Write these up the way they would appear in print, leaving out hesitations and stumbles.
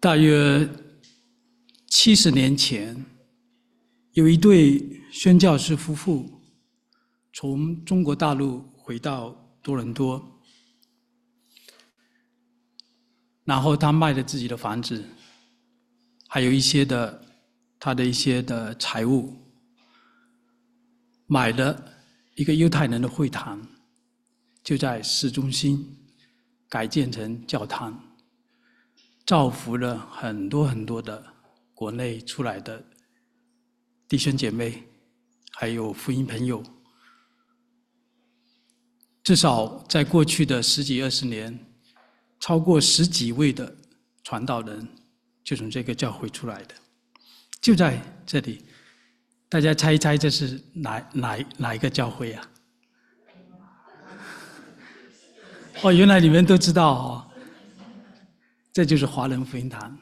大约70年前，有一对宣教士夫妇从中国大陆回到多伦多，然后他卖了自己的房子，还有他的一些的财物，买了一个犹太人的会堂，就在市中心改建成教堂，造福了很多很多的国内出来的弟兄姐妹，还有福音朋友。至少在过去的10几20年，超过10几位的传道人就从这个教会出来的。就在这里，大家猜一猜这是哪一个教会啊？哦，原来你们都知道哦，这就是华人福音堂。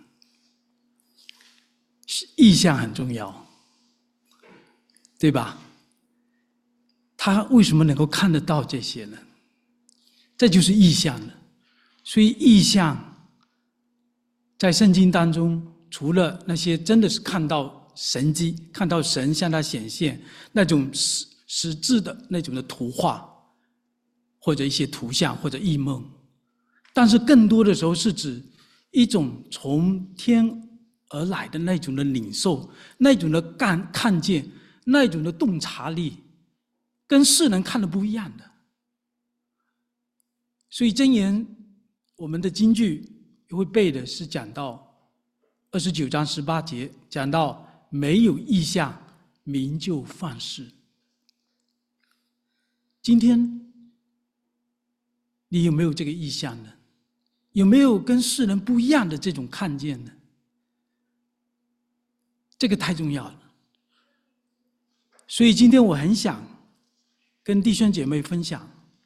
意向很重要，对吧？他为什么能够看得到这些呢？这就是意向了。所以意向在圣经当中，除了那些真的是看到神迹，看到神向他显现那种实质的那种的图画，或者一些图像或者异梦，但是更多的时候是指一种从天而来的那种的领受，那种的看见，那种的洞察力，跟世人看的不一样的。所以箴言我们的金句会背的是讲到29章18节，讲到没有意向，民就放肆。今天你有没有这个意向呢？有没有跟世人不一样的这种看见呢？这个太重要了。所以今天我很想跟弟兄姐妹分享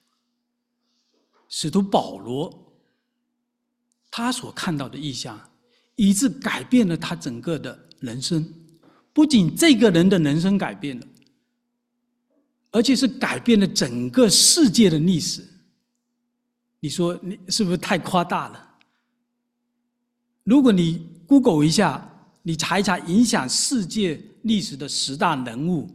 使徒保罗他所看到的意象，以致改变了他整个的人生。不仅这个人的人生改变了，而且是改变了整个世界的历史。你说你是不是太夸大了？如果你 Google 一下，你查一查影响世界历史的10大人物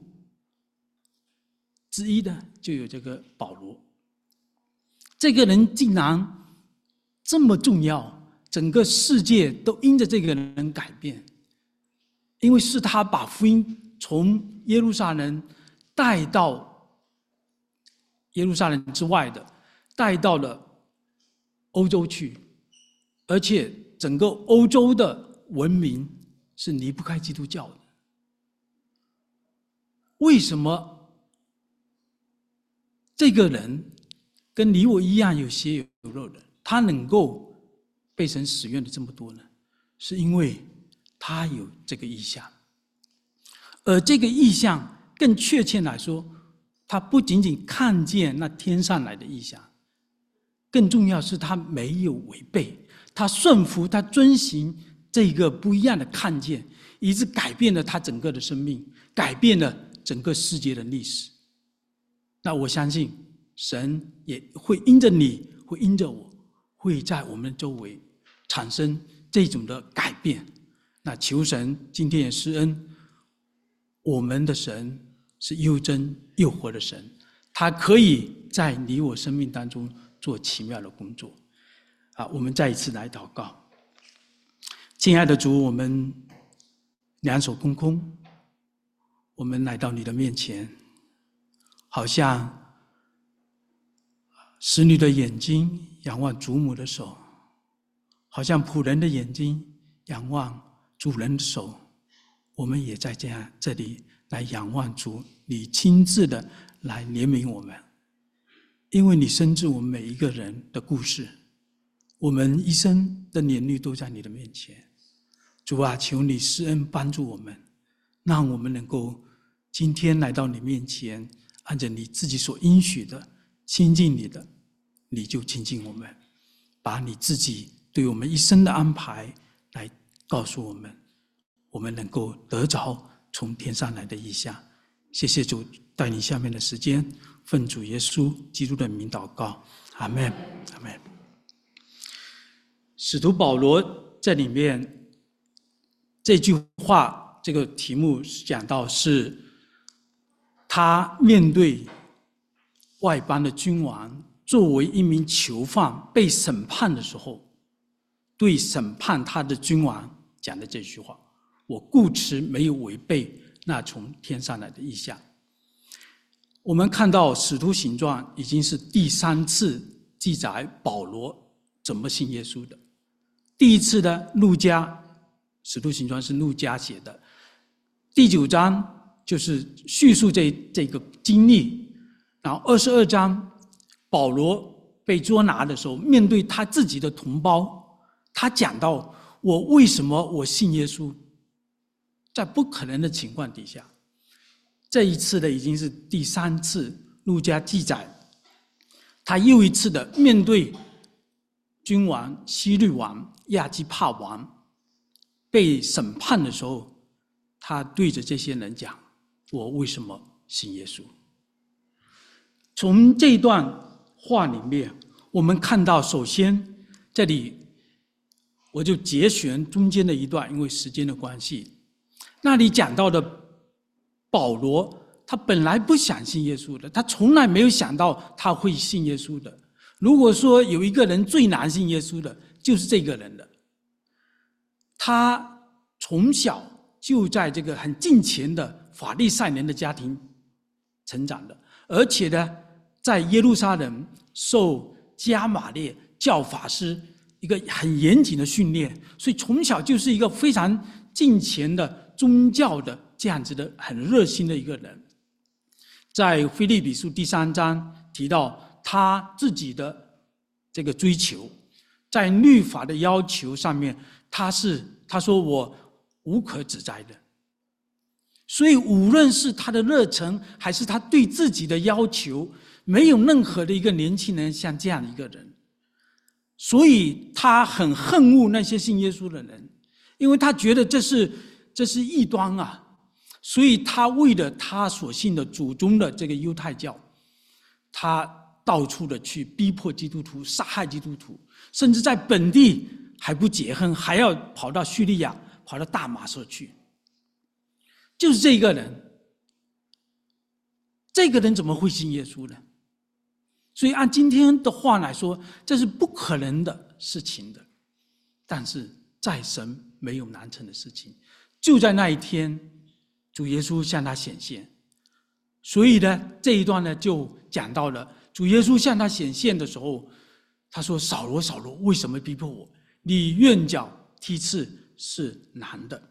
之一的，就有这个保罗。这个人竟然这么重要，整个世界都因着这个人改变，因为是他把福音从耶路撒冷带到耶路撒冷之外的，带到了欧洲去，而且整个欧洲的文明是离不开基督教的。为什么这个人跟你我一样有血有肉的，他能够被神使用的这么多呢？是因为他有这个意向。而这个意向更确切来说，他不仅仅看见那天上来的意象，更重要是他没有违背，他顺服，他遵行这个不一样的看见，以致改变了他整个的生命，改变了整个世界的历史。那我相信神也会因着你，会因着我，会在我们周围产生这种的改变。那求神今天也施恩，我们的神是又真又活的神，他可以在你我生命当中做奇妙的工作。我们再一次来祷告。亲爱的主，我们两手空空，我们来到你的面前，好像使女的眼睛仰望主母的手，好像仆人的眼睛仰望主人的手，我们也在这里来仰望主，你亲自的来怜悯我们，因为你深知我们每一个人的故事，我们一生的年日都在你的面前。主啊，求你施恩帮助我们，让我们能够今天来到你面前，按着你自己所应许的亲近你的，你就亲近我们，把你自己对我们一生的安排来告诉我们，我们能够得着从天上来的意象。谢谢主，带领下面的时间，奉主耶稣基督的名祷告，阿们，阿们。使徒保罗这里面这句话，这个题目讲到是，他面对外邦的君王，作为一名囚犯被审判的时候，对审判他的君王讲的这句话：我固持没有违背那从天上来的意象。我们看到《使徒行传》已经是第3次记载保罗怎么信耶稣的。第一次呢，路加，《使徒行传》是路加写的，第9章就是叙述这个经历，然后22章，保罗被捉拿的时候，面对他自己的同胞，他讲到我为什么我信耶稣，在不可能的情况底下。这一次的已经是第3次，路加记载，他又一次的面对君王希律王亚基帕王被审判的时候，他对着这些人讲：我为什么信耶稣？从这段话里面，我们看到，首先这里我就节选中间的一段，因为时间的关系，那里讲到的保罗，他本来不想信耶稣的，他从来没有想到他会信耶稣的。如果说有一个人最难信耶稣的，就是这个人的。他从小就在这个很敬虔的法利赛人的家庭成长的，而且呢，在耶路撒冷受加玛列教法师一个很严谨的训练，所以从小就是一个非常敬虔的宗教的这样子的很热心的一个人。在腓立比书第3章提到他自己的这个追求，在律法的要求上面，他说我无可指摘的。所以无论是他的热忱，还是他对自己的要求，没有任何的一个年轻人像这样的一个人。所以他很恨恶那些信耶稣的人，因为他觉得这是异端啊。所以他为了他所信的祖宗的这个犹太教，他到处的去逼迫基督徒，杀害基督徒，甚至在本地还不解恨，还要跑到叙利亚，跑到大马色去。就是这个人，这个人怎么会信耶稣呢？所以按今天的话来说，这是不可能的事情的。但是在神没有难成的事情。就在那一天，主耶稣向他显现。所以呢，这一段呢就讲到了主耶稣向他显现的时候，他说：扫罗扫罗，为什么逼迫我？你愿脚踢刺是难的。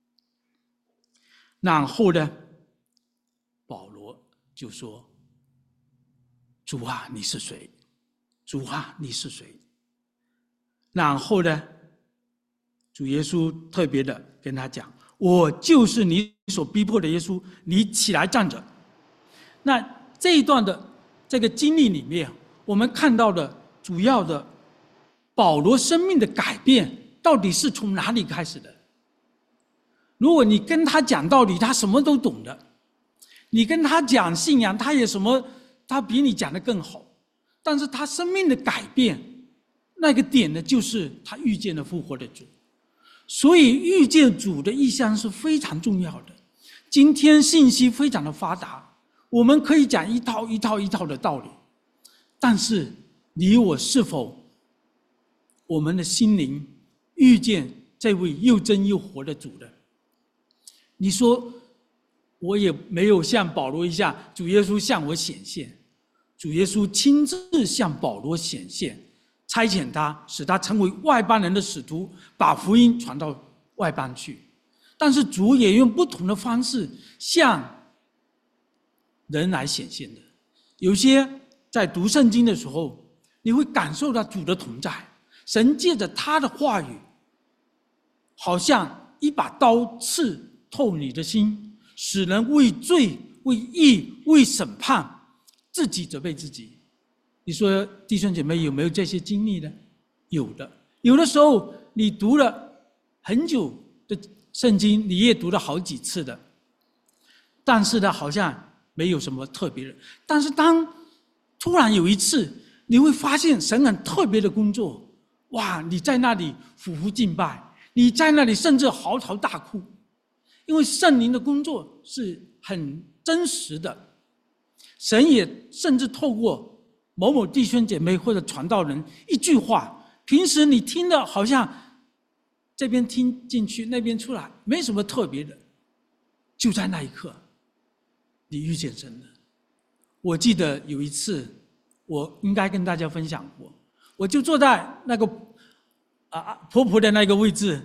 然后呢，保罗就说：主啊，你是谁？主啊，你是谁？然后呢，主耶稣特别的跟他讲：我就是你所逼迫的耶稣，你起来站着。那这一段的这个经历里面，我们看到的主要的保罗生命的改变，到底是从哪里开始的？如果你跟他讲道理，他什么都懂的；你跟他讲信仰，他比你讲的更好。但是他生命的改变，那个点呢，就是他遇见了复活的主。所以遇见主的意象是非常重要的。今天信息非常的发达，我们可以讲一套一套一套的道理，但是你我是否我们的心灵遇见这位又真又活的主呢？你说我也没有像保罗一样，主耶稣向我显现，主耶稣亲自向保罗显现，差遣他，使他成为外邦人的使徒，把福音传到外邦去。但是主也用不同的方式向人来显现的。有些在读圣经的时候，你会感受到主的同在，神借着他的话语，好像一把刀刺透你的心，使人为罪、为义、为审判，自己责备自己。你说弟兄姐妹有没有这些经历呢？有的。有的时候你读了很久的圣经，你也读了好几次的，但是呢，好像没有什么特别的。但是当突然有一次，你会发现神很特别的工作， 哇，你在那里俯伏敬拜，你在那里甚至嚎啕大哭，因为圣灵的工作是很真实的。神也甚至透过某某弟兄姐妹或者传道人一句话，平时你听的好像这边听进去，那边出来，没什么特别的，就在那一刻，你遇见神了。我记得有一次，我应该跟大家分享过，我就坐在那个婆婆的那个位置，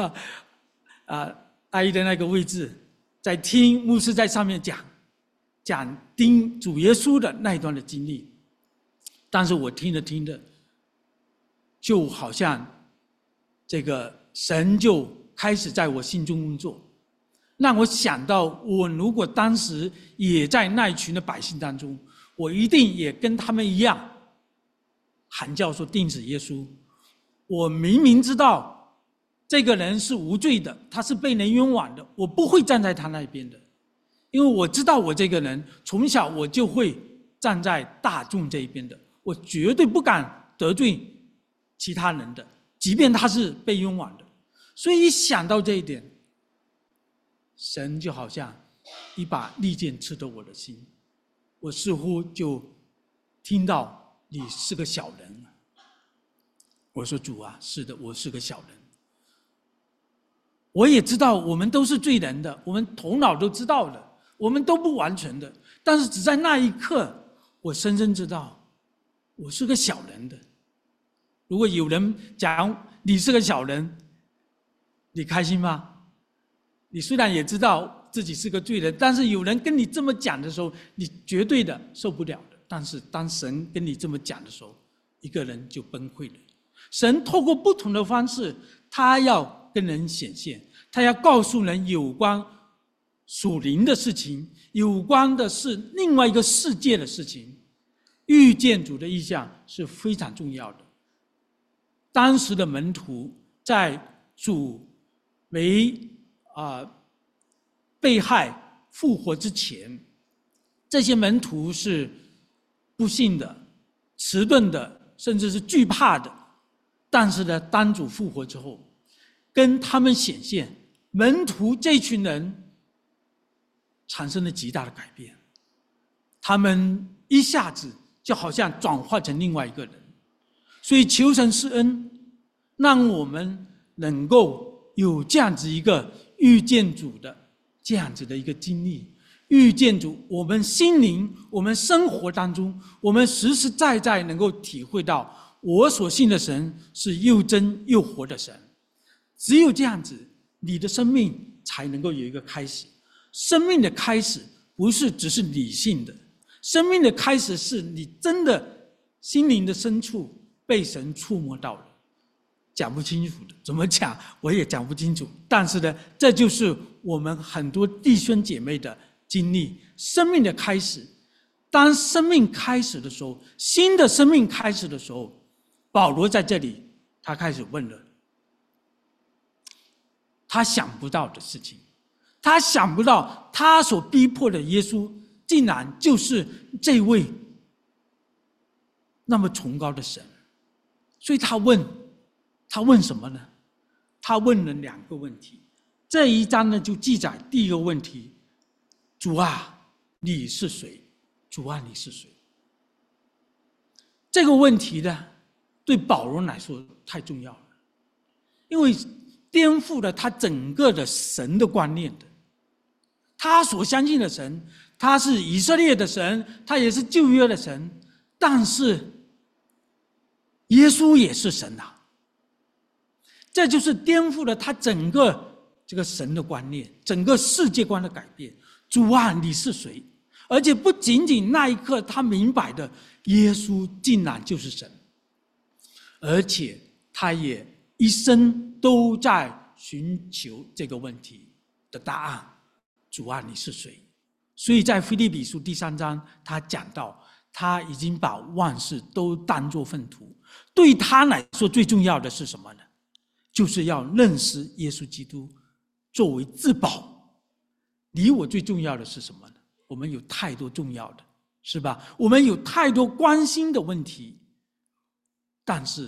阿姨的那个位置，在听牧师在上面讲听主耶稣的那一段的经历。但是我听着听着，就好像这个神就开始在我心中工作，让我想到我如果当时也在那一群的百姓当中，我一定也跟他们一样喊叫说钉死耶稣。我明明知道这个人是无罪的，他是被人冤枉的，我不会站在他那边的，因为我知道我这个人从小我就会站在大众这一边的，我绝对不敢得罪其他人的，即便他是被冤枉的。所以一想到这一点，神就好像一把利剑刺透我的心，我似乎就听到你是个小人。我说主啊，是的，我是个小人。我也知道我们都是罪人的，我们头脑都知道的，我们都不完全的，但是只在那一刻，我深深知道我是个小人的。如果有人讲你是个小人，你开心吗？你虽然也知道自己是个罪人，但是有人跟你这么讲的时候，你绝对的受不了的。但是当神跟你这么讲的时候，一个人就崩溃了。神透过不同的方式，他要跟人显现，他要告诉人有关属灵的事情，有关的是另外一个世界的事情。遇见主的意象是非常重要的。当时的门徒在主为被害复活之前，这些门徒是不信的、迟钝的，甚至是惧怕的。但是呢，当主复活之后，跟他们显现，门徒这群人产生了极大的改变，他们一下子就好像转化成另外一个人。所以求神施恩，让我们能够有这样子一个遇见主的这样子的一个经历。遇见主，我们心灵，我们生活当中，我们实实在在能够体会到我所信的神是又真又活的神。只有这样子，你的生命才能够有一个开始。生命的开始不是只是理性的，生命的开始是你真的心灵的深处被神触摸到了。讲不清楚的，怎么讲我也讲不清楚。但是呢，这就是我们很多弟兄姐妹的经历。生命的开始，当生命开始的时候，新的生命开始的时候，保罗在这里他开始问了他想不到的事情。他想不到他所逼迫的耶稣竟然就是这位那么崇高的神。所以他问什么呢？他问了两个问题。这一章呢，就记载第一个问题：主啊，你是谁？主啊，你是谁？这个问题呢，对保罗来说太重要了，因为颠覆了他整个的神的观念的。他所相信的神，他是以色列的神，他也是旧约的神，但是耶稣也是神啊。这就是颠覆了他整个这个神的观念，整个世界观的改变。主啊，你是谁？而且不仅仅那一刻他明白的耶稣竟然就是神，而且他也一生都在寻求这个问题的答案。主啊，你是谁？所以在腓立比书第3章，他讲到他已经把万事都当作粪土，对他来说最重要的是什么呢？就是要认识耶稣基督作为至宝。你我最重要的是什么呢？我们有太多重要的，是吧？我们有太多关心的问题，但是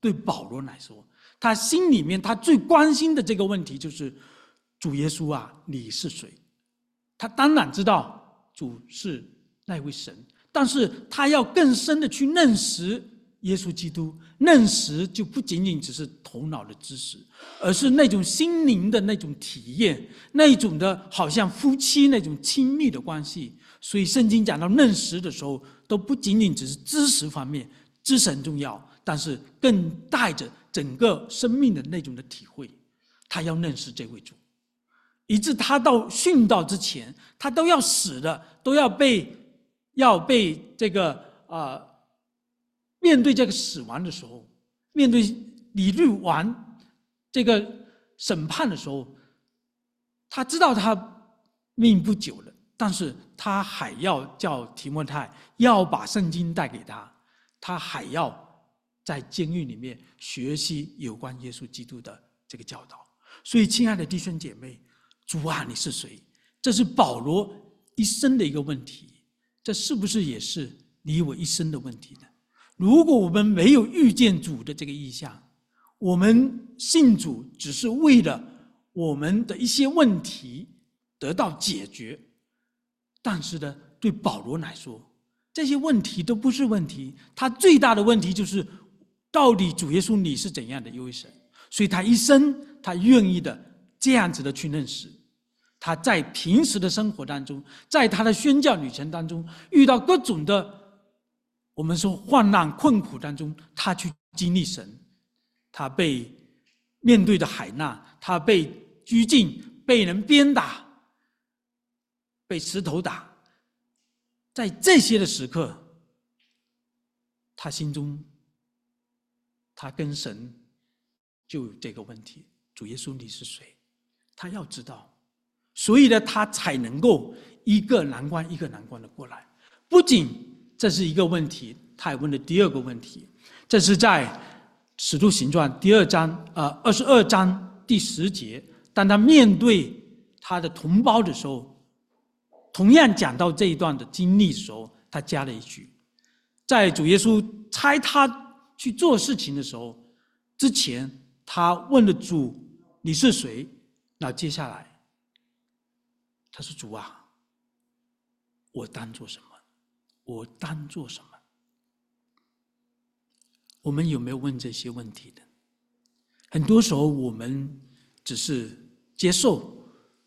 对保罗来说，他心里面他最关心的这个问题就是主耶稣啊，你是谁？他当然知道主是那位神，但是他要更深的去认识耶稣基督。认识就不仅仅只是头脑的知识，而是那种心灵的那种体验，那种的好像夫妻那种亲密的关系。所以圣经讲到认识的时候，都不仅仅只是知识方面，知识很重要，但是更带着整个生命的那种的体会。他要认识这位主，以致他到殉道之前，他都要死的，都要被这个面对这个死亡的时候，面对理律完这个审判的时候，他知道他命不久了，但是他还要叫提摩太要把圣经带给他，他还要在监狱里面学习有关耶稣基督的这个教导。所以亲爱的弟兄姐妹，主啊，你是谁？这是保罗一生的一个问题，这是不是也是你我一生的问题呢？如果我们没有遇见主的这个意象，我们信主只是为了我们的一些问题得到解决，但是呢，对保罗来说，这些问题都不是问题，他最大的问题就是到底主耶稣你是怎样的一位神。所以他一生他愿意的这样子的去认识。他在平时的生活当中，在他的宣教旅程当中，遇到各种的我们说患难困苦当中，他去经历神。他被面对的海难，他被拘禁，被人鞭打，被石头打，在这些的时刻，他心中他跟神就有这个问题：主耶稣你是谁？他要知道，所以呢，他才能够一个难关一个难关的过来。不仅这是一个问题，他还问了第二个问题，这是在使徒行传第22章第10节，当他面对他的同胞的时候，同样讲到这一段的经历的时候，他加了一句：在主耶稣差他去做事情的时候，之前他问了主你是谁，然后接下来他说主啊，我当做什么？我当做什么？我们有没有问这些问题的？很多时候我们只是接受，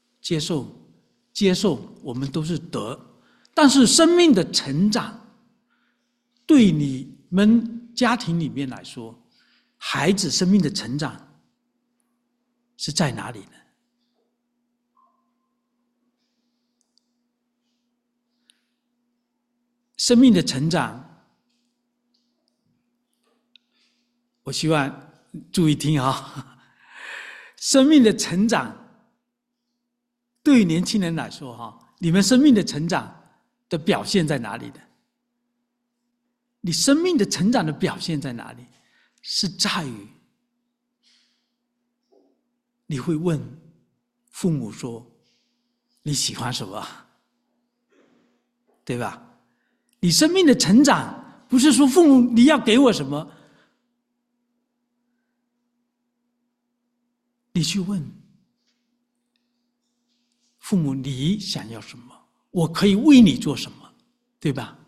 我们都是得。但是生命的成长，对你们家庭里面来说，孩子生命的成长是在哪里呢？生命的成长，我希望注意听啊！生命的成长，对于年轻人来说哈，你们生命的成长的表现在哪里呢？你生命的成长的表现在哪里？是在于你会问父母说你喜欢什么，对吧？你生命的成长不是说父母你要给我什么，你去问父母你想要什么，我可以为你做什么，对吧？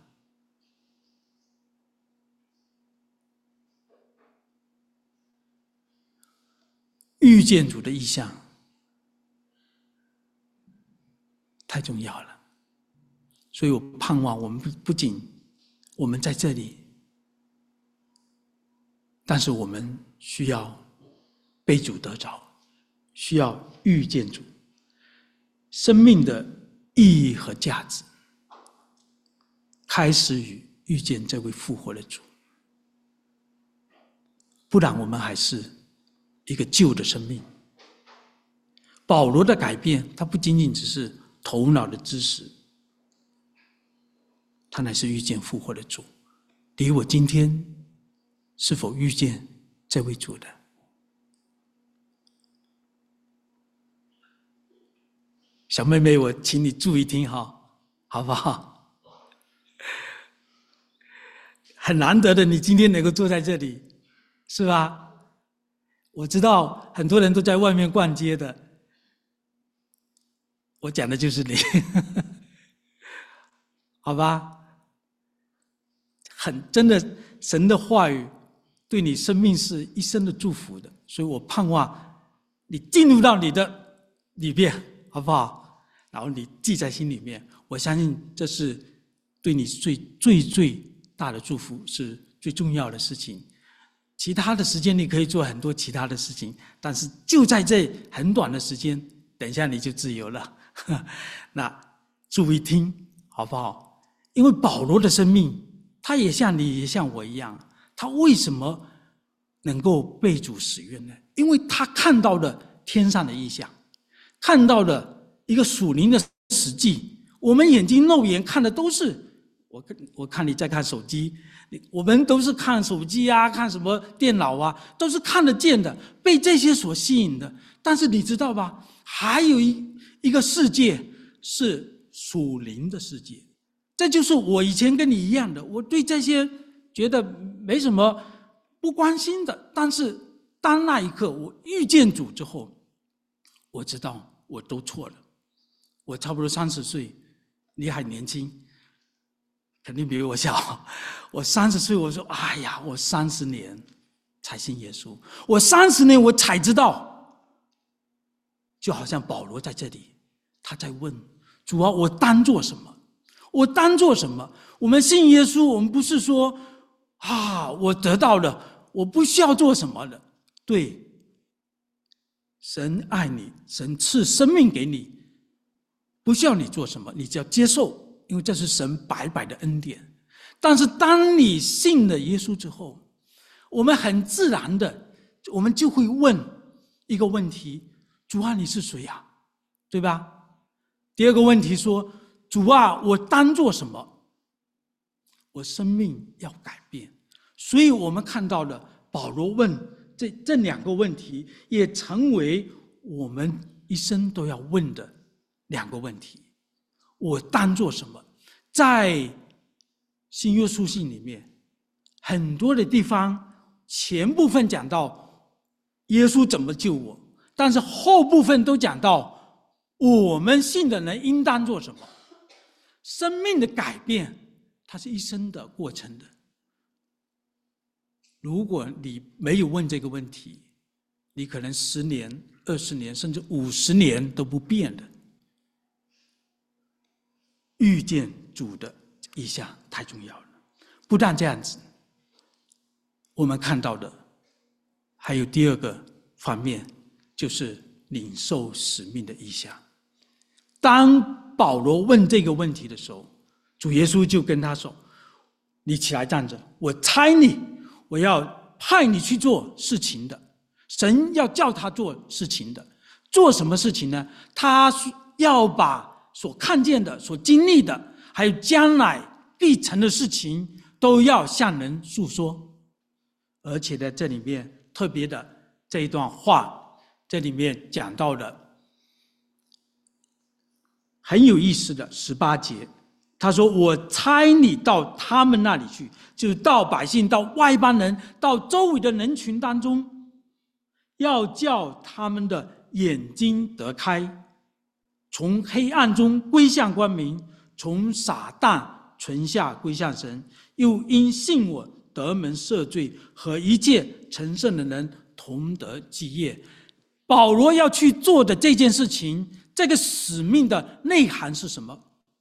遇见主的意向太重要了，所以我盼望我们不仅我们在这里，但是我们需要被主得着，需要遇见主。生命的意义和价值开始于遇见这位复活的主，不然我们还是一个旧的生命。保罗的改变，他不仅仅只是头脑的知识，他乃是遇见复活的主。你我今天是否遇见这位主的？小妹妹，我请你注意听哈，好不好？很难得的，你今天能够坐在这里， 是吧？我知道很多人都在外面逛街的，我讲的就是你，好吧？真的，神的话语对你生命是一生的祝福的，所以我盼望你进入到你的里面，好不好？然后你记在心里面，我相信这是对你最大的祝福，是最重要的事情。其他的时间你可以做很多其他的事情，但是就在这很短的时间，等一下你就自由了。那注意听，好不好？因为保罗的生命，他也像你，也像我一样，他为什么能够被主使用呢？因为他看到了天上的异象，看到了一个属灵的实际。我们眼睛肉眼看的都是，我看你在看手机，我们都是看手机啊，看什么电脑啊，都是看得见的，被这些所吸引的。但是你知道吧？还有一个世界是属灵的世界，这就是我以前跟你一样的，我对这些觉得没什么不关心的。但是当那一刻我遇见主之后，我知道我都错了。我差不多30岁，你还年轻，肯定比我小。我30岁，我说：“哎呀，我30年才信耶稣，我30年我才知道。”就好像保罗在这里，他在问主啊，我当做什么？我当做什么？我们信耶稣，我们不是说我得到了，我不需要做什么了。对，神爱你，神赐生命给你，不需要你做什么，你只要接受，因为这是神白白的恩典。但是当你信了耶稣之后，我们很自然的，我们就会问一个问题：主啊，你是谁啊？对吧？第二个问题说：主啊，我当做什么？我生命要改变。所以我们看到了保罗问这两个问题，也成为我们一生都要问的两个问题。我当做什么？在新约书信里面，很多的地方前部分讲到耶稣怎么救我，但是后部分都讲到我们信的人应当做什么。生命的改变，它是一生的过程的。如果你没有问这个问题，你可能10年、20年甚至50年都不变的。遇见主的意象太重要了。不但这样子，我们看到的还有第二个方面，就是领受使命的意象。当保罗问这个问题的时候，主耶稣就跟他说：“你起来站着，我差你，我要派你去做事情的。神要叫他做事情的，做什么事情呢？他要把所看见的、所经历的，还有将来必成的事情，都要向人诉说。而且在这里面特别的这一段话，这里面讲到的很有意思的18节，他说：“我差你到他们那里去，就是到百姓、到外邦人、到周围的人群当中，要叫他们的眼睛得开，从黑暗中归向光明，从撒旦存下归向神，又因信我得蒙赦罪，和一切成圣的人同得基业。”保罗要去做的这件事情，这个使命的内涵是什么？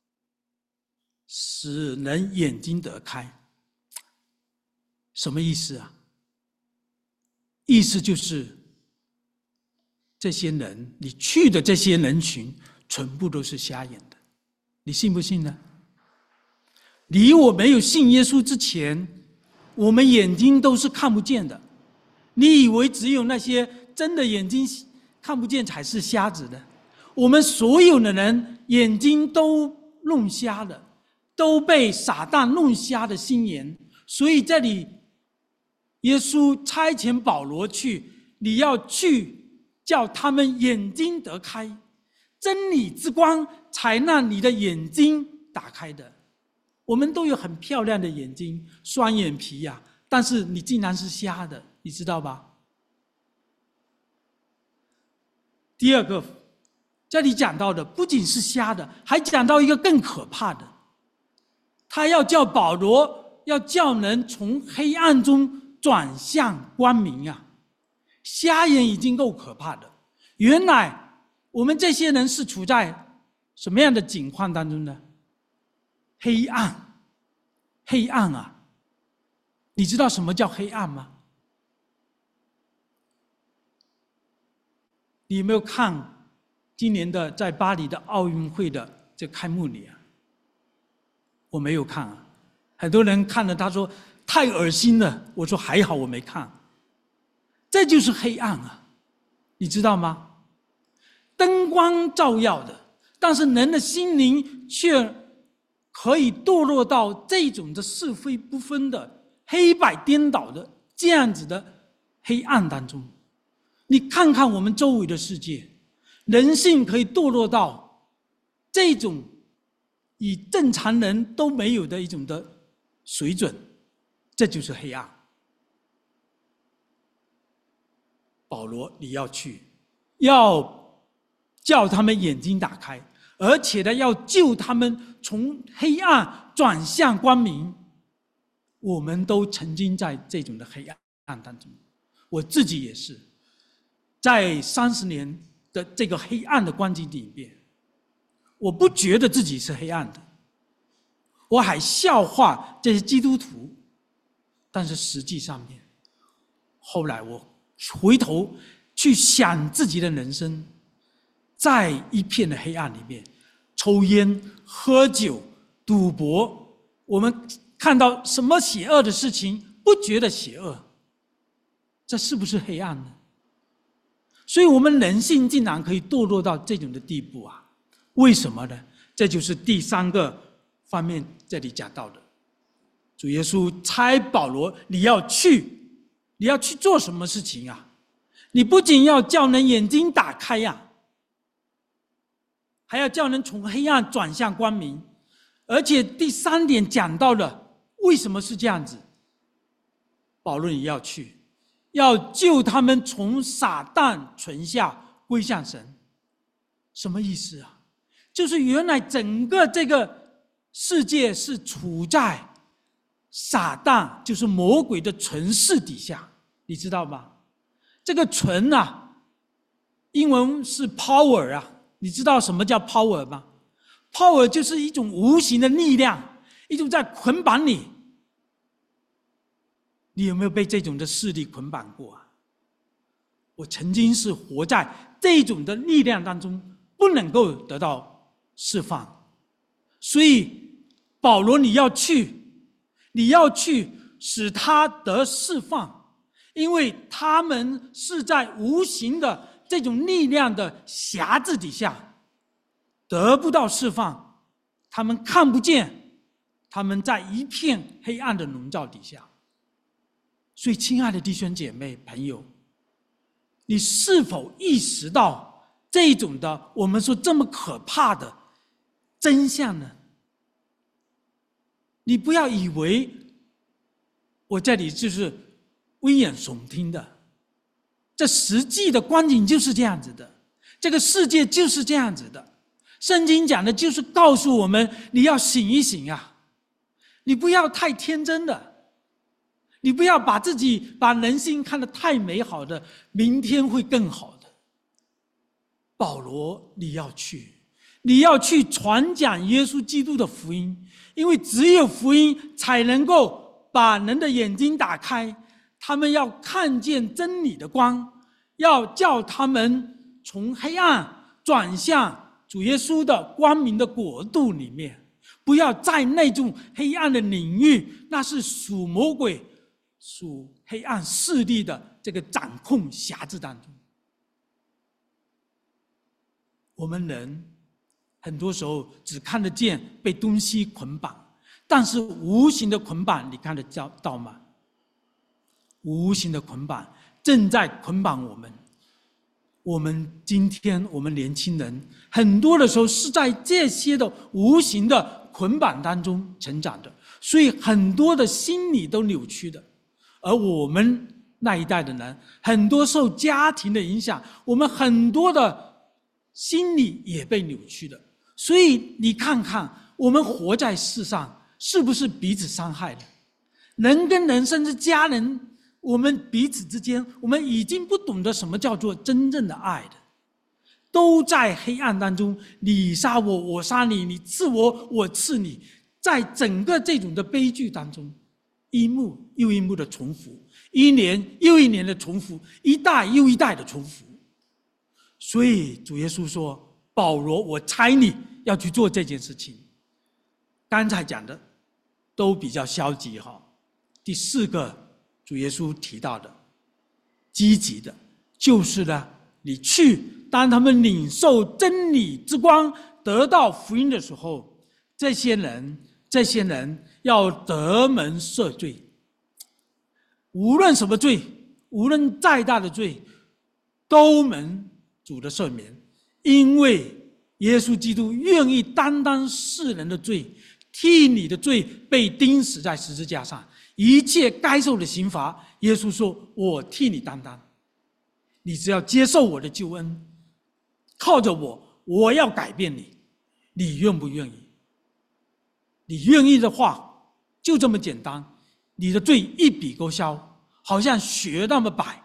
使人眼睛得开。什么意思啊？意思就是这些人，你去的这些人群全部都是瞎眼的，你信不信呢？你我没有信耶稣之前，我们眼睛都是看不见的。你以为只有那些真的眼睛看不见才是瞎子的？我们所有的人眼睛都弄瞎了，都被撒旦弄瞎的心眼。所以这里耶稣差遣保罗去，你要去叫他们眼睛得开，真理之光才让你的眼睛打开的。我们都有很漂亮的眼睛，双眼皮呀，但是你竟然是瞎的， 你知道吧？第二个，这里讲到的不仅是瞎的，还讲到一个更可怕的，他要叫保罗要叫人从黑暗中转向光明啊！瞎眼已经够可怕的，原来我们这些人是处在什么样的境况当中呢？黑暗，黑暗啊！你知道什么叫黑暗吗？你有没有看今年的在巴黎的奥运会的这开幕礼啊？我没有看啊，很多人看了他说太恶心了，我说还好我没看。这就是黑暗啊，你知道吗？灯光照耀的，但是人的心灵却可以堕落到这种的是非不分的、黑白颠倒的这样子的黑暗当中。你看看我们周围的世界，人性可以堕落到这种以正常人都没有的一种的水准，这就是黑暗。保罗，你要去，要叫他们眼睛打开，而且呢，要救他们从黑暗转向光明。我们都曾经在这种的黑暗当中，我自己也是，在30年的这个黑暗的光景里面，我不觉得自己是黑暗的，我还笑话这些基督徒，但是实际上面，后来我回头去想自己的人生，在一片的黑暗里面，抽烟、喝酒、赌博，我们看到什么邪恶的事情不觉得邪恶，这是不是黑暗呢？所以我们人性竟然可以堕落到这种的地步啊！为什么呢？这就是第3个方面这里讲到的。主耶稣差保罗，你要去做什么事情啊？你不仅要叫人眼睛打开呀，还要叫人从黑暗转向光明。而且第3点讲到了为什么是这样子。保罗你要去，要救他们从撒旦权下归向神。什么意思啊？就是原来整个这个世界是处在撒旦，就是魔鬼的权势底下，你知道吗？这个权啊，英文是 power 啊，你知道什么叫 power 吗？ power 就是一种无形的力量，一种在捆绑你。你有没有被这种的势力捆绑过啊？我曾经是活在这种的力量当中，不能够得到释放。所以保罗你要去使他得释放，因为他们是在无形的这种力量的辖制底下得不到释放，他们看不见，他们在一片黑暗的笼罩底下。所以亲爱的弟兄姐妹朋友，你是否意识到这种的我们说这么可怕的真相呢？你不要以为我这里就是危言耸听的，这实际的光景就是这样子的，这个世界就是这样子的。圣经讲的就是告诉我们，你要醒一醒啊！你不要太天真的，你不要把人性看得太美好的，明天会更好的。保罗，你要去传讲耶稣基督的福音，因为只有福音才能够把人的眼睛打开，他们要看见真理的光，要叫他们从黑暗转向主耶稣的光明的国度里面，不要在那种黑暗的领域，那是属魔鬼、属黑暗势力的这个掌控辖制当中。我们人很多时候只看得见被东西捆绑，但是无形的捆绑你看得到吗？无形的捆绑正在捆绑我们。我们今天我们年轻人很多的时候是在这些的无形的捆绑当中成长的，所以很多的心理都扭曲的。而我们那一代的人，很多受家庭的影响，我们很多的心理也被扭曲了。所以你看看，我们活在世上，是不是彼此伤害的？人跟人，甚至家人，我们彼此之间，我们已经不懂得什么叫做真正的爱的，都在黑暗当中，你杀我，我杀你，你刺我，我刺你，在整个这种的悲剧当中，一幕又一幕的重复，一年又一年的重复，一代又一代的重复。所以主耶稣说：“保罗，我差你要去做这件事情。”刚才讲的都比较消极哈。第4个主耶稣提到的积极的，就是呢，你去，当他们领受真理之光，得到福音的时候，这些人要得蒙赦罪，无论什么罪，无论再大的罪，都蒙主的赦免，因为耶稣基督愿意担当世人的罪，替你的罪被钉死在十字架上，一切该受的刑罚，耶稣说：“我替你担当。你只要接受我的救恩，靠着我，我要改变你。你愿不愿意？你愿意的话，就这么简单，你的罪一笔勾销，好像雪那么白。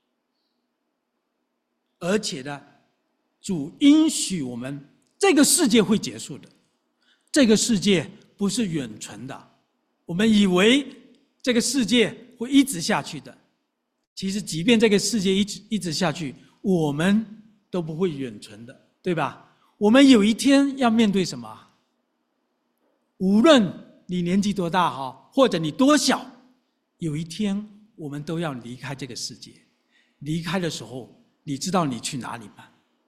而且呢，主应许我们，这个世界会结束的，这个世界不是远存的。我们以为这个世界会一直下去的，其实即便这个世界一直下去，我们都不会远存的，对吧？我们有一天要面对什么？无论你年纪多大哈，或者你多小，有一天我们都要离开这个世界。离开的时候，你知道你去哪里吗？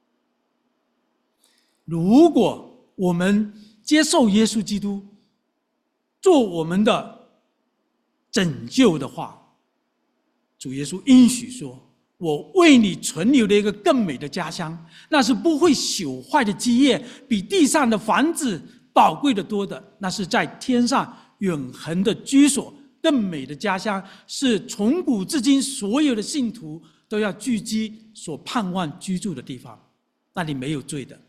如果我们接受耶稣基督做我们的拯救的话，主耶稣应许说：“我为你存留了一个更美的家乡，那是不会朽坏的基业，比地上的房子宝贵的多的，那是在天上永恒的居所。更美的家乡，是从古至今所有的信徒都要聚集所盼望居住的地方，那里没有罪的。”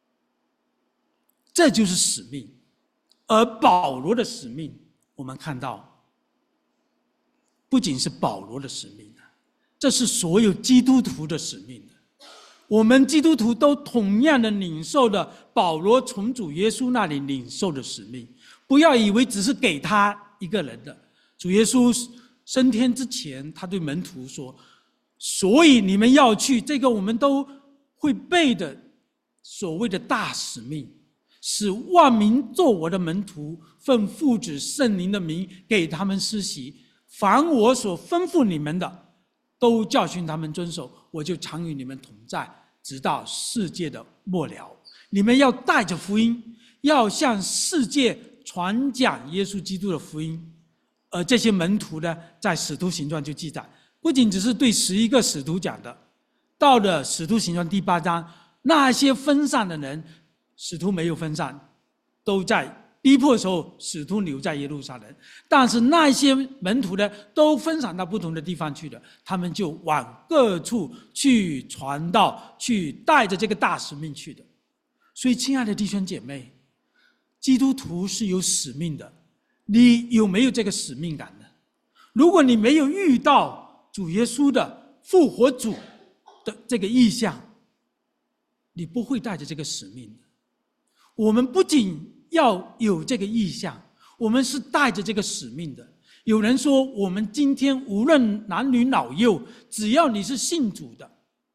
这就是使命。而保罗的使命，我们看到不仅是保罗的使命，这是所有基督徒的使命。我们基督徒都同样的领受了保罗从主耶稣那里领受的使命。不要以为只是给他一个人的。主耶稣升天之前，他对门徒说：“所以你们要去，这个我们都会背的所谓的大使命，使万民做我的门徒，奉父子圣灵的名给他们施洗，凡我所吩咐你们的，都教训他们遵守，我就常与你们同在，直到世界的末了。你们要带着福音，要向世界传讲耶稣基督的福音。”而这些门徒呢，在使徒行传就记载，不仅只是对11个使徒讲的，到了使徒行传第8章，那些分散的人，使徒没有分散，都在逼迫的时候，使徒留在耶路撒冷。但是那些门徒呢，都分散到不同的地方去了，他们就往各处去传道，去带着这个大使命去的。所以，亲爱的弟兄姐妹，基督徒是有使命的。你有没有这个使命感呢？如果你没有遇到主耶稣的复活主的这个意象，你不会带着这个使命的。我们不仅要有这个意象，我们是带着这个使命的。有人说，我们今天无论男女老幼，只要你是信主的，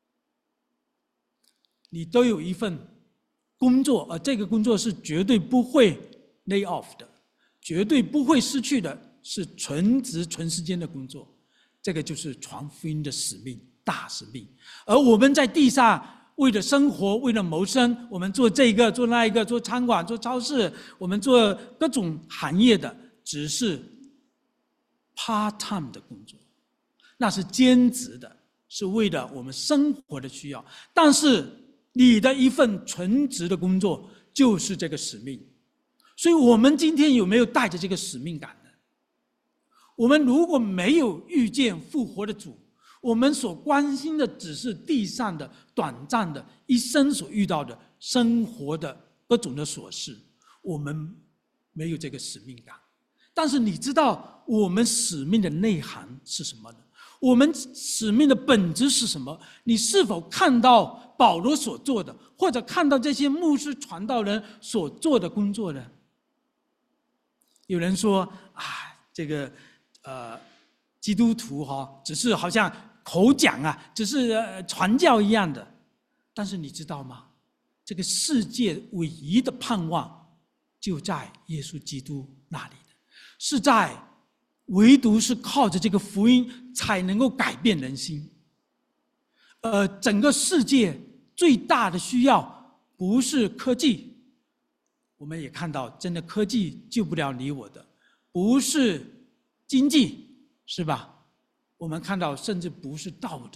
你都有一份工作，而这个工作是绝对不会 lay off 的，绝对不会失去的，是纯职纯时间的工作。这个就是传福音的使命，大使命。而我们在地上为了生活，为了谋生，我们做这个做那一个，做餐馆做超市，我们做各种行业的，只是 part time 的工作，那是兼职的，是为了我们生活的需要。但是你的一份纯职的工作就是这个使命。所以我们今天有没有带着这个使命感呢？ 我们如果没有遇见复活的主，我们所关心的只是地上的短暂的一生所遇到的生活的各种的琐事，我们没有这个使命感。但是你知道我们使命的内涵是什么呢？我们使命的本质是什么？你是否看到保罗所做的，或者看到这些牧师传道人所做的工作呢？有人说啊，这个基督徒只是好像口讲啊，只是传教一样的。但是你知道吗？这个世界唯一的盼望就在耶稣基督那里的，是在唯独是靠着这个福音才能够改变人心。整个世界最大的需要不是科技，我们也看到真的科技救不了你我的，不是经济，是吧？我们看到甚至不是道德。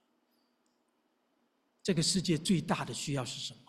这个世界最大的需要是什么？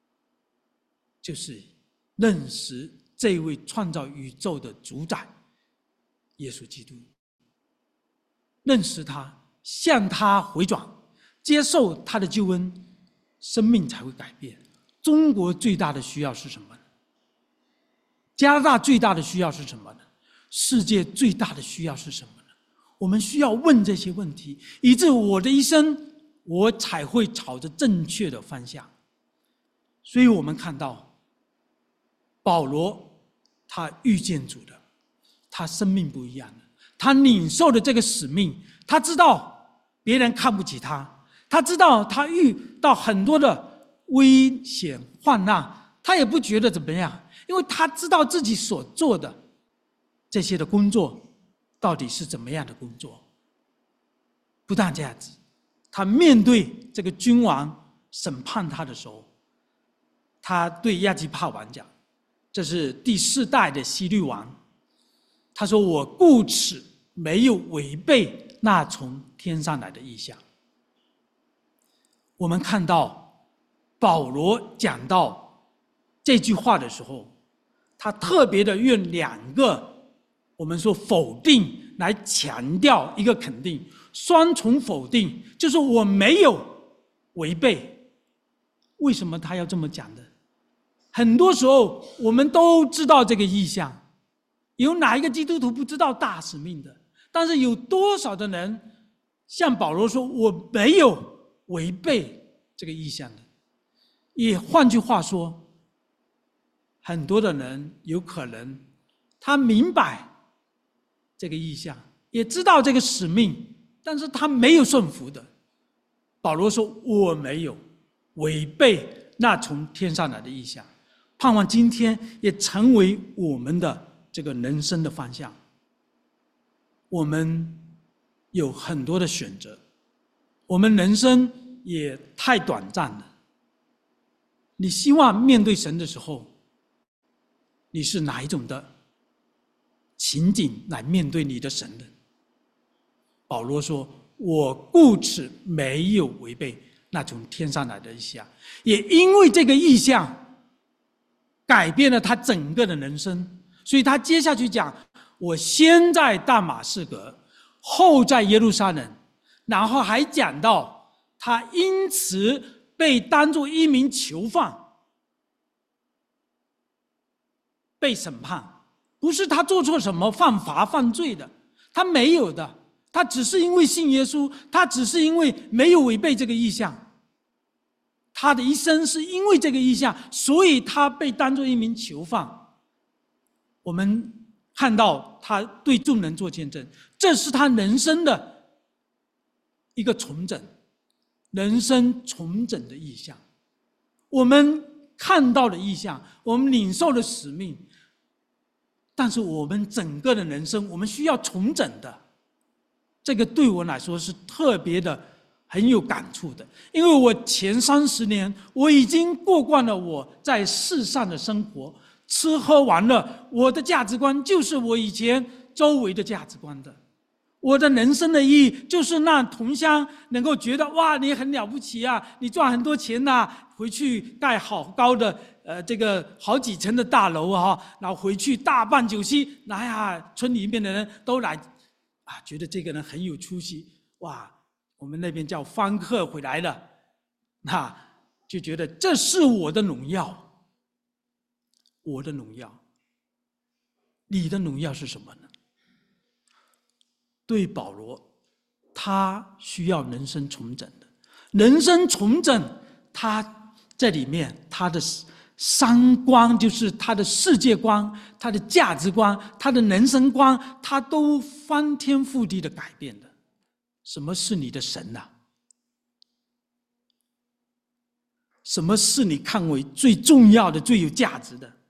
就是认识这位创造宇宙的主宰耶稣基督，认识他，向他回转，接受他的救恩，生命才会改变。中国最大的需要是什么呢？加拿大最大的需要是什么呢？世界最大的需要是什么呢？我们需要问这些问题，以致我的一生我才会朝着正确的方向。所以我们看到保罗他遇见主的，他生命不一样了，他领受的这个使命，他知道别人看不起他，他知道他遇到很多的危险患难，他也不觉得怎么样，因为他知道自己所做的这些的工作到底是怎么样的工作。不但这样子，他面对这个君王审判他的时候，他对亚基帕王讲，这是第4代的希律王，他说我故此没有违背那从天上来的异象。我们看到保罗讲到这句话的时候，他特别的用2个我们说否定来强调一个肯定，双重否定，就是我没有违背。为什么他要这么讲呢？很多时候我们都知道这个意象，有哪一个基督徒不知道大使命的？但是有多少的人像保罗说我没有违背这个意象的？也换句话说，很多的人有可能他明白这个意象，也知道这个使命，但是他没有顺服的。保罗说我没有违背那从天上来的意象，盼望今天也成为我们的这个人生的方向。我们有很多的选择，我们人生也太短暂了。你希望面对神的时候，你是哪一种的情景来面对你的神呢？保罗说我故此没有违背那从天上来的意象，也因为这个意象改变了他整个的人生。所以他接下去讲，我先在大马士革，后在耶路撒冷，然后还讲到他因此被当作一名囚犯被审判，不是他做错什么犯法犯罪的，他没有的，他只是因为信耶稣，他只是因为没有违背这个意象，他的一生是因为这个意象，所以他被当作一名囚犯。我们看到他对众人做见证，这是他人生的一个重整，人生重整的意象。我们看到的意象，我们领受的使命，但是我们整个的人生我们需要重整的。这个对我来说是特别的很有感触的，因为我前30年我已经过惯了我在世上的生活，吃喝玩乐，我的价值观就是我以前周围的价值观的。我的人生的意义就是让同乡能够觉得哇，你很了不起啊，你赚很多钱啊，回去盖好高的这个好几层的大楼哈，然后回去大办酒席，哎呀，村里面的人都来，啊，觉得这个人很有出息，哇，我们那边叫方客回来了，那就觉得这是我的荣耀，我的荣耀。你的荣耀是什么呢？对保罗，他需要人生重整的。人生重整，他这里面他的三观，就是他的世界观、他的价值观、他的人生观，他都翻天覆地的改变的。什么是你的神啊？什么是你看为最重要的、最有价值的？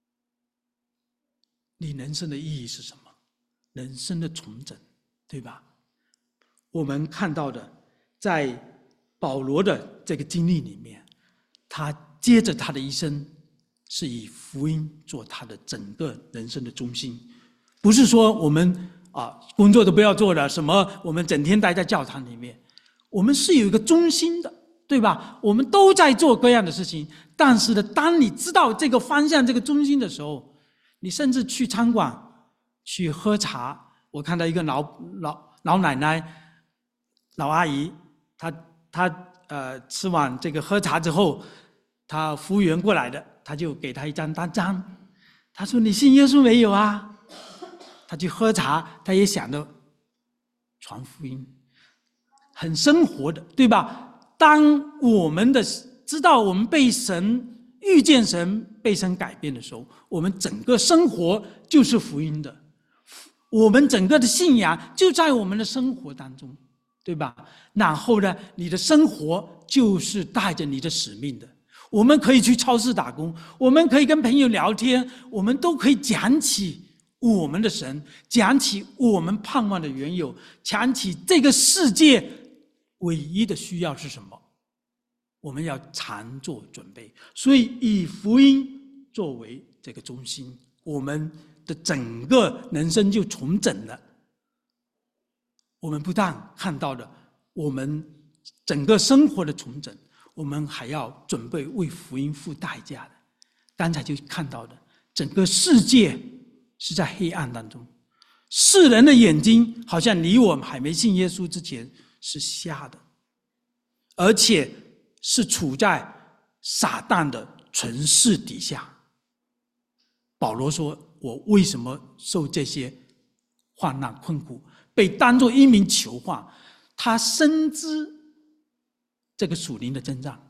你人生的意义是什么？人生的重整，对吧？我们看到的，在保罗的这个经历里面，他接着他的一生是以福音做他的整个人生的中心，不是说我们工作都不要做了，什么我们整天待在教堂里面，我们是有一个中心的，对吧？我们都在做各样的事情，但是呢，当你知道这个方向、这个中心的时候，你甚至去餐馆去喝茶。我看到一个老奶奶、老阿姨，她吃完这个喝茶之后，她服务员过来的，他就给她一张单张，他说：“你信耶稣没有啊？”他去喝茶，他也想着传福音，很生活的，对吧？当我们知道我们被神遇见神、被神改变的时候，我们整个生活就是福音的，我们整个的信仰就在我们的生活当中，对吧？然后呢，你的生活就是带着你的使命的。我们可以去超市打工，我们可以跟朋友聊天，我们都可以讲起我们的神，讲起我们盼望的缘由，讲起这个世界唯一的需要是什么，我们要常做准备。所以以福音作为这个中心，我们的整个人生就重整了。我们不但看到了我们整个生活的重整，我们还要准备为福音付代价的。刚才就看到的，整个世界是在黑暗当中，世人的眼睛好像离我们还没信耶稣之前是瞎的，而且是处在撒旦的权势底下。保罗说：“我为什么受这些患难困苦，被当作一名囚犯？”他深知这个属灵的征战，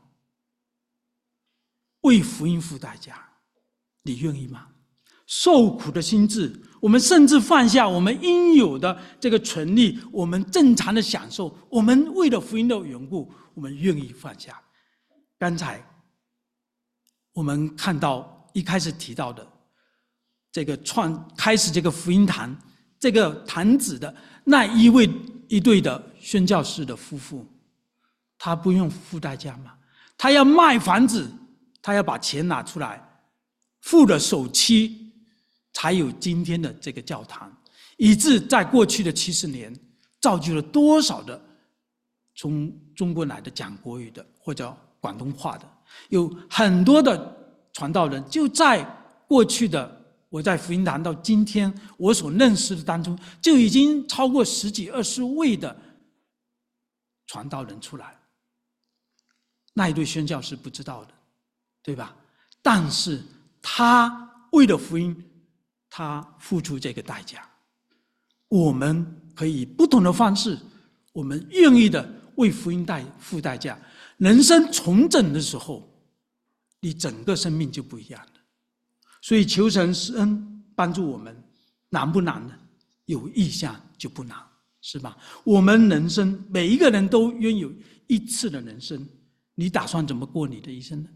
为福音付代价，你愿意吗？受苦的心志，我们甚至放下我们应有的这个权利，我们正常的享受，我们为了福音的缘故，我们愿意放下。刚才我们看到一开始提到的这个开始这个福音堂，这个堂子的那一对的宣教士的夫妇，他不用付代价吗？他要卖房子，他要把钱拿出来，付了首期，才有今天的这个教堂，以致在过去的70年，造就了多少的从中国来的讲国语的或者广东话的，有很多的传道人就在过去的我在福音堂到今天我所认识的当中，就已经超过10几20位的传道人出来。那一对宣教士不知道的，对吧？但是他为了福音，他付出这个代价。我们可以以不同的方式，我们愿意的为福音付代价。人生重整的时候，你整个生命就不一样了。所以求神施恩帮助我们，难不难呢？有意向就不难，是吧？我们人生每一个人都拥有一次的人生，你打算怎么过你的一生呢？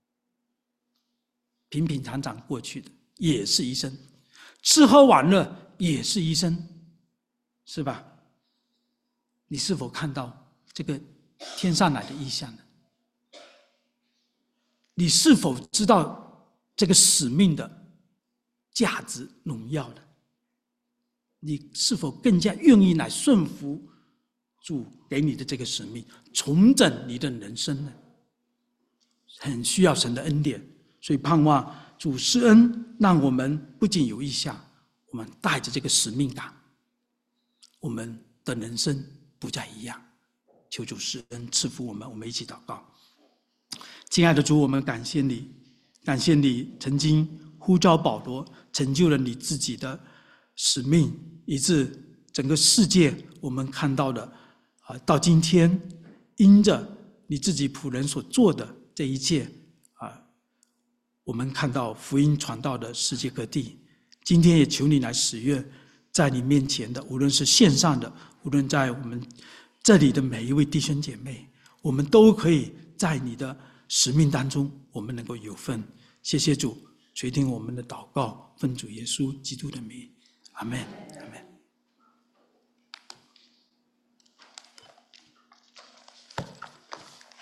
平平常常过去的也是一生，吃喝玩乐也是一生，是吧？你是否看到这个天上来的意象呢？你是否知道这个使命的价值荣耀呢？你是否更加愿意来顺服主给你的这个使命，重整你的人生呢？很需要神的恩典， 所以盼望主施恩，让我们不仅有意向，我们带着这个使命感，我们的人生不再一样。求主施恩赐福我们，我们一起祷告。亲爱的主，我们感谢你，感谢你曾经呼召保罗，成就了你自己的使命，以致整个世界我们看到的到今天，因着你自己仆人所做的这一切我们看到福音传到的世界各地。今天也求你来使用在你面前的，无论是线上的，无论在我们这里的每一位弟兄姐妹，我们都可以在你的使命当中，我们能够有份。谢谢主垂听我们的祷告，奉主耶稣基督的名，阿们，阿们。